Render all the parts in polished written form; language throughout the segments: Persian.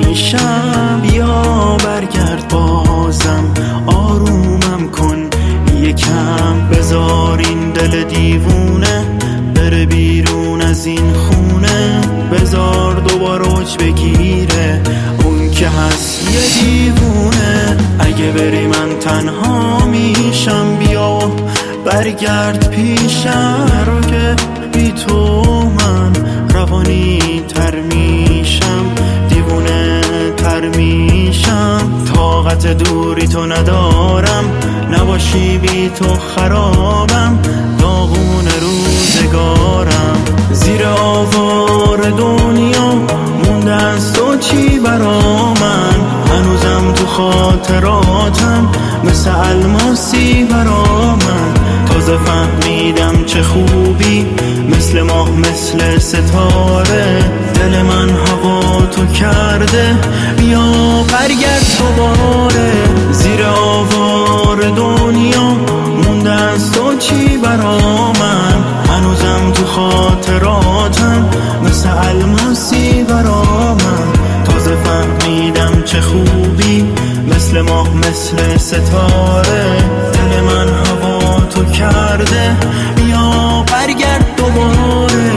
پیشم، بیا برگرد بازم، آرومم کن یکم، بذار این دل دیوونه بره بیرون از این خونه، بذار دوباره اوج بگیره اون که هست یه دیوونه. اگه بری من تنها میشم، بیا برگرد پیشم، رو که بی تو من روانی تر میشم، دیوونه تر میشم، طاقت دوری تو ندارم، نباشی بی تو خرابم، داغون روزگارم، زیر آوار دنیا مونده از تو چی برا من، هنوزم تو خاطراتم مثل الماسی برا من، تازه فهمیدم چه خوبی، مثل ماه مثل ستاره، دل من هوا تو کرده، بیا برگرد دوباره، زیر آوار دنیا مونده از تو چی برا من، هنوزم تو خاطراتم مثل الماسی برا من، تازه فهمیدم چه خوبی، مثل ماه مثل ستاره، دل من هوا تو کرده، بیا برگرد دوباره.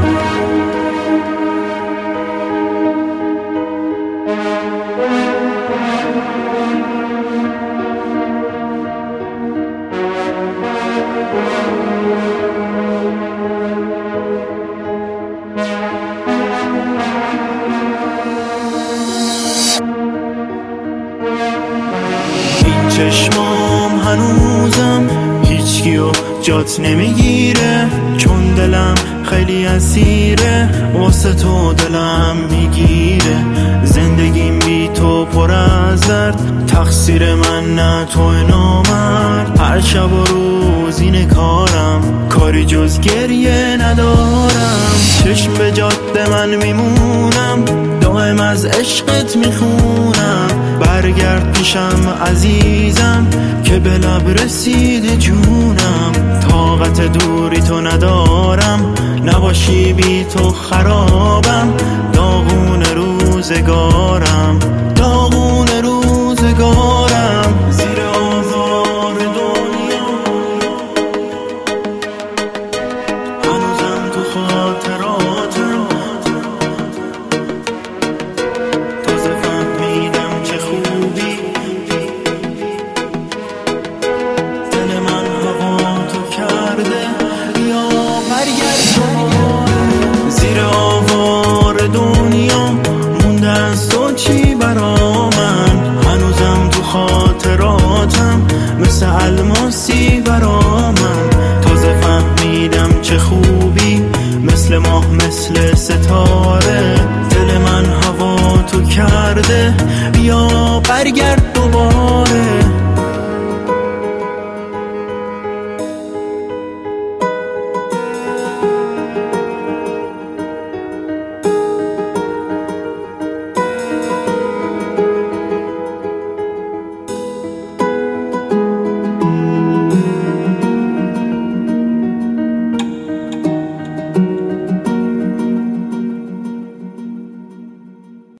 این چشمام هنوزم هیچکیو جات نمیگیره، چون دلم خیلی اسیره، واسه تو دلم میگیره، زندگیم بی تو پر از درد، تقصیر من نه تو نامرد، هر شب و روز اینه کارم، کاری جز گریه ندارم، چشم به جاده من میمونم، دائم از عشقت میخونم، برگرد پیشم عزیزم که به لب رسیده جونم، طاقت دوری تو ندارم، نباشی بی تو خرابم، داغون روزگارم، داغون روزگارم، زیر آوار دنیا هنوزم تو خاطراتم، تازه فهمیدم چه خوبی، دل من هوا تو کرده، بیا برگرد دوباره، زیر آوار دنیا مونده از تو چی برا من، هنوزم تو خاطراتم مثل الماسی برا من، تازه فهمیدم چه خوبی، مثل ماه مثل ستاره، دل من هوا تو کرده، بیا برگرد دوباره.